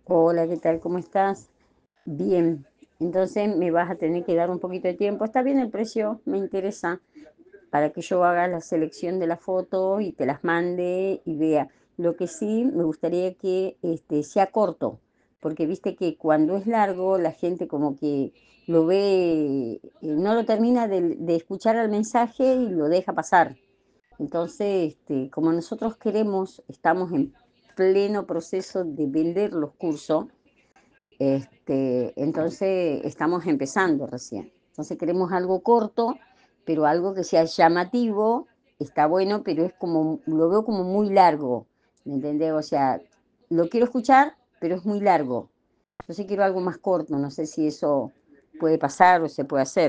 Hola, ¿qué tal? ¿Cómo estás? Bien, entonces me vas a tener que dar un poquito de tiempo. Está bien el precio, me interesa, para que yo haga la selección de la foto y te las mande y vea. Lo que sí me gustaría que sea corto, porque viste que cuando es largo la gente como que lo ve, no lo termina de escuchar al mensaje y lo deja pasar. Entonces, como nosotros queremos, estamos en pleno proceso de vender los cursos. Entonces estamos empezando recién. Entonces queremos algo corto, pero algo que sea llamativo, está bueno, pero es como, lo veo como muy largo, ¿me entendés? O sea, lo quiero escuchar, pero es muy largo. Entonces quiero algo más corto, no sé si eso puede pasar o se puede hacer.